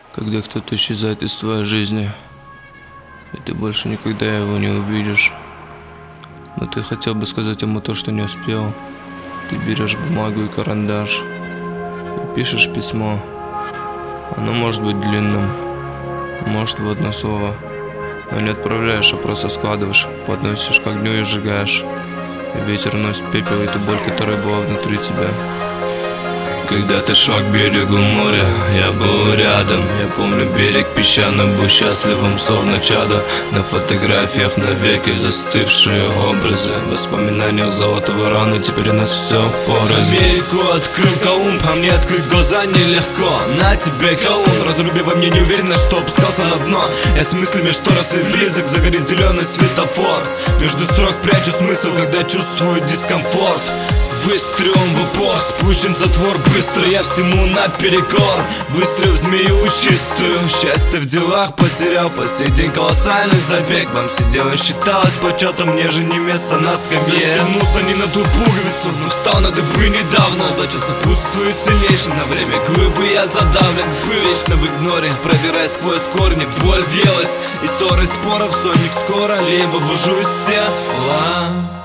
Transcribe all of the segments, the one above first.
Когда кто-то исчезает из твоей жизни, и ты больше никогда его не увидишь, но ты хотел бы сказать ему то, что не успел. Ты берешь бумагу и карандаш и пишешь письмо. Оно может быть длинным, может в одно слово, но не отправляешь, а просто складываешь, подносишь к огню и сжигаешь. И ветер носит пепел и ту боль, которая была внутри тебя. Когда ты шел к берегу моря, я был рядом. Я помню берег песчаный, был счастливым, словно чадо. На фотографиях навеки застывшие образы. В воспоминаниях золотого рана, теперь у нас все порознь. Америку открыл Колумб, а мне открыть глаза нелегко. На тебе колун, разруби во мне неуверенность, что опускался на дно. Я с мыслями, что рассвет близок, загорит зеленый светофор. Между строк прячу смысл, когда чувствую дискомфорт. Выстрелом в упор, спущен затвор быстро, я всему наперекор. Выстрел в змею чистую, счастье в делах потерял. По сей день колоссальный забег, вам сидел и считалось почетом, мне же не место на скамье. Застегнулся не на ту пуговицу, но встал на дыбы недавно. Удача сопутствует сильнейшим, на время глыбы я задавлен. Вечно в игноре, продираясь сквозь корни. Боль въелась, и ссоры споров, сонник скоро, либо выжу из тела.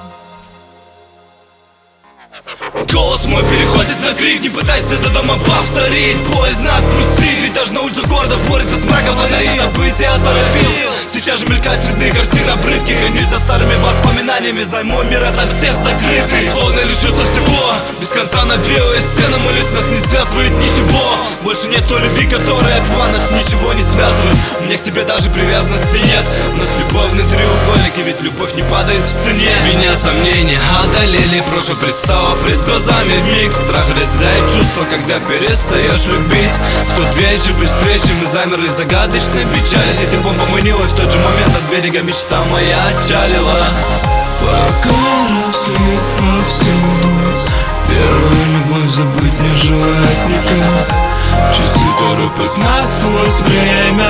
Голос мой переходит на крик, не пытается до дома повторить. Поезд отпусти, ведь даже на улицу города борется с мраком фонари. События оторопил, сейчас же мелькают цветные картины, обрывки. Гонюсь за старыми воспоминаниями, знай, мой мир от всех закрытый. Словно лишился всего, без конца на белые стены. Молюсь, нас не связывает ничего. Больше нет той любви, которая была, нас ничего не связывает. Мне к тебе даже привязанности нет. У нас любовный треугольник, и ведь любовь не падает в цене. Меня сомнения одолели, прошлое предстало пред глазами вмиг. Страх разделяет чувства, когда перестаешь любить. В тот вечер при встрече мы замерли в загадочной печали. Летим бомба манила, и в тот же момент от берега мечта моя отчалила. Пока росли повсюду, первую любовь забыть не желает никак. Часы торопят нас сквозь время,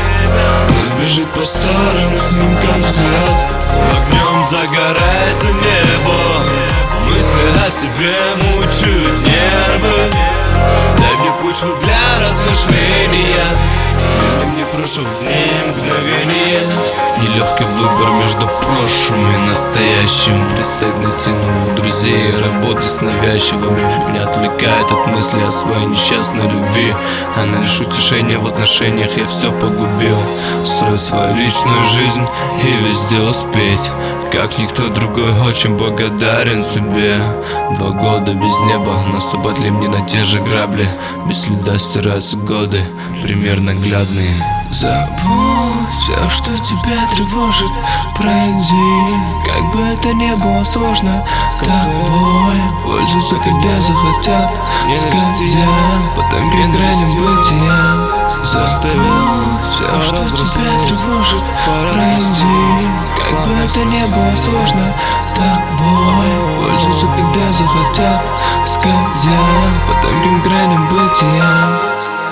пусть бежит по старым снимкам взгляд. Огнем загорается небо, мысли о тебе мучают нервы. Дай мне почву для размышления, верни мне прошлых дней мгновение. Нелегкий выбор между прошлым и настоящим. Предстоит найти новых друзей и работать с навязчивыми. Меня отвлекает от мысли о своей несчастной любви. Она лишь утешения в отношениях, я все погубил. Строить свою личную жизнь и везде успеть. Как никто другой, очень благодарен судьбе. 2 года без неба, наступать ли мне на те же грабли? Без следа стираются годы, пример наглядный. Забудь все, что тебя тревожит, пройди, как бы это ни было сложно. Тобой пользуются, когда захотят, скользя по тонким граням бытия. Забудь все, что тебя тревожит, пройди, как бы это ни было сложно. Тобой пользуются, когда захотят, скользя по тонким граням бытия.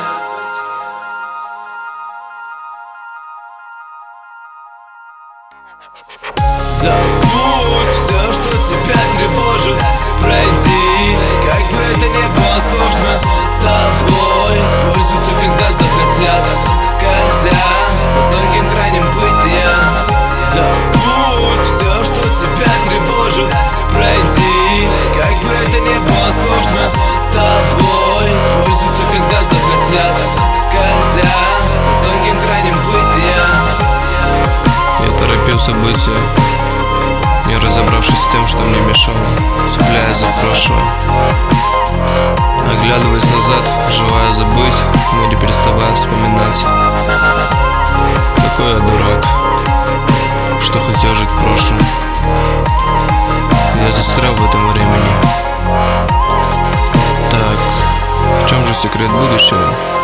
Забудь все, что тебя тревожит, пройди, как бы это ни было сложно. С тобой пользуются, когда захотят, скользя по тонким граням бытия. Забудь все, что тебя тревожит, пройди, как бы это ни было сложно. С тобой пользуются, когда захотят, скользя по тонким граням бытия. Я торопил события, не разобравшись с тем, что мне мешало, цепляясь за прошлое, оглядываясь назад, желая забыть, но не переставая вспоминать. Какой я дурак, что хотел жить прошлым. Я застрял в этом времени. Так, в чем же секрет будущего?